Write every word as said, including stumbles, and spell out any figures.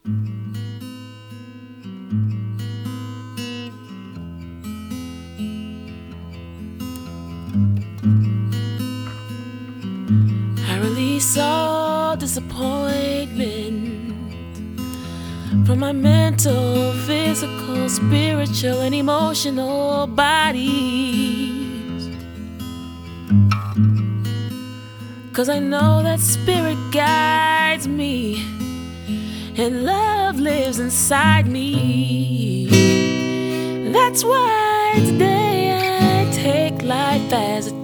I release all disappointment from my mental, physical, spiritual, and emotional bodies. 'Cause I know that spirit guides me and love lives inside me. That's why today I take life as a